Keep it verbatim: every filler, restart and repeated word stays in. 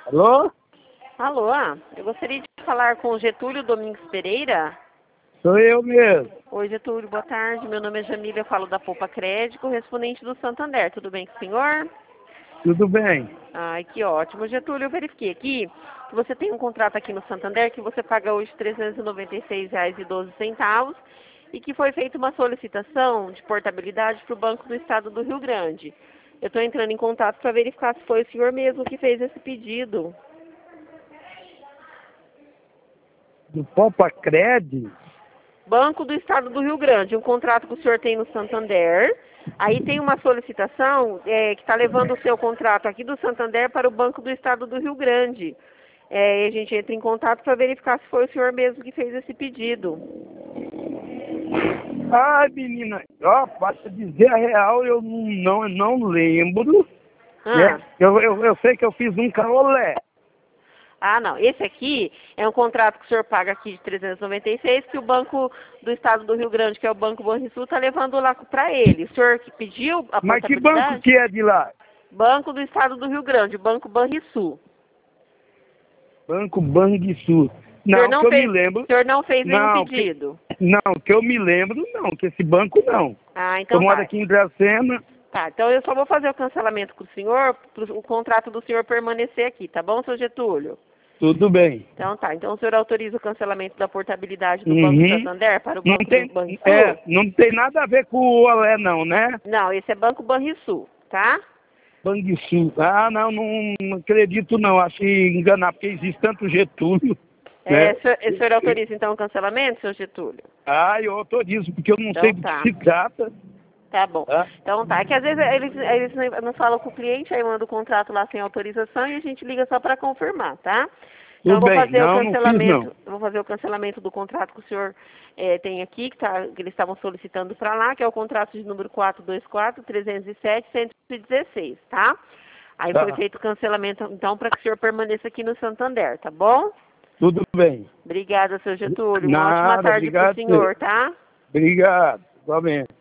Alô? Alô, eu gostaria de falar com o Getúlio Domingues Pereira. Sou eu mesmo. Oi, Getúlio, boa tarde. Meu nome é Jamília, eu falo da Poupa Crédito, correspondente do Santander. Tudo bem com o senhor? Tudo bem. Ai, que ótimo. Getúlio, eu verifiquei aqui que você tem um contrato aqui no Santander que você paga hoje trezentos e noventa e seis reais e doze centavos e que foi feita uma solicitação de portabilidade para o Banco do Estado do Rio Grande. Eu estou entrando em contato para verificar se foi o senhor mesmo que fez esse pedido. Do Poupa Crédito? Banco do Estado do Rio Grande, um contrato que o senhor tem no Santander. Aí tem uma solicitação é, que está levando o seu contrato aqui do Santander para o Banco do Estado do Rio Grande. É, e a gente entra em contato para verificar se foi o senhor mesmo que fez esse pedido. Ai, menina, ó, para dizer a real, eu não, não, não lembro. Ah. Né? Eu, eu, eu sei que eu fiz um caolé. Ah, não. Esse aqui é um contrato que o senhor paga aqui de trezentos e noventa e seis, que o Banco do Estado do Rio Grande, que é o Banco Banrisul, está levando lá para ele. O senhor que pediu a Mas que portabilidade? banco que é de lá? Banco do Estado do Rio Grande, o Banco Banrisul. Banco Banrisul. O Não, senhor não que eu fez, me lembro. o senhor não fez nenhum Não, pedido? que, não, que eu me lembro, não, que esse banco não. Ah, então Eu moro tá. aqui em Dracena. Tá, então eu só vou fazer o cancelamento com o senhor, para o contrato do senhor permanecer aqui, tá bom, seu Getúlio? Tudo bem. Então tá, então o senhor autoriza o cancelamento da portabilidade do Uhum. Banco Santander para o Não Banco tem, do Banrisul? é, não tem nada a ver com o Olé, não, né? Não, esse é Banco Banrisul, tá? Banrisul. Ah, não, não, não acredito não. Acho que enganar, porque existe tanto Getúlio, É, né? o senhor, o senhor autoriza então o cancelamento, seu Getúlio? Ah, eu autorizo, porque eu não sei Então do tá. que se trata. Tá bom. Tá? Então tá, é que às vezes eles, eles não falam com o cliente, aí manda o contrato lá sem autorização e a gente liga só para confirmar, tá? Então eu Tudo vou bem. fazer o Não, não fiz não. cancelamento, eu vou fazer o cancelamento do contrato que o senhor eh, tem aqui, que, tá, que eles estavam solicitando para lá, que é o contrato de número quatrocentos e vinte e quatro, trezentos e sete, cento e dezesseis, tá? Aí foi Tá. feito o cancelamento, então, para que o senhor permaneça aqui no Santander, tá bom? Tudo bem. Obrigada, seu Getúlio. Uma ótima Nada, tarde para o obrigado. senhor, tá? Obrigado. Igualmente.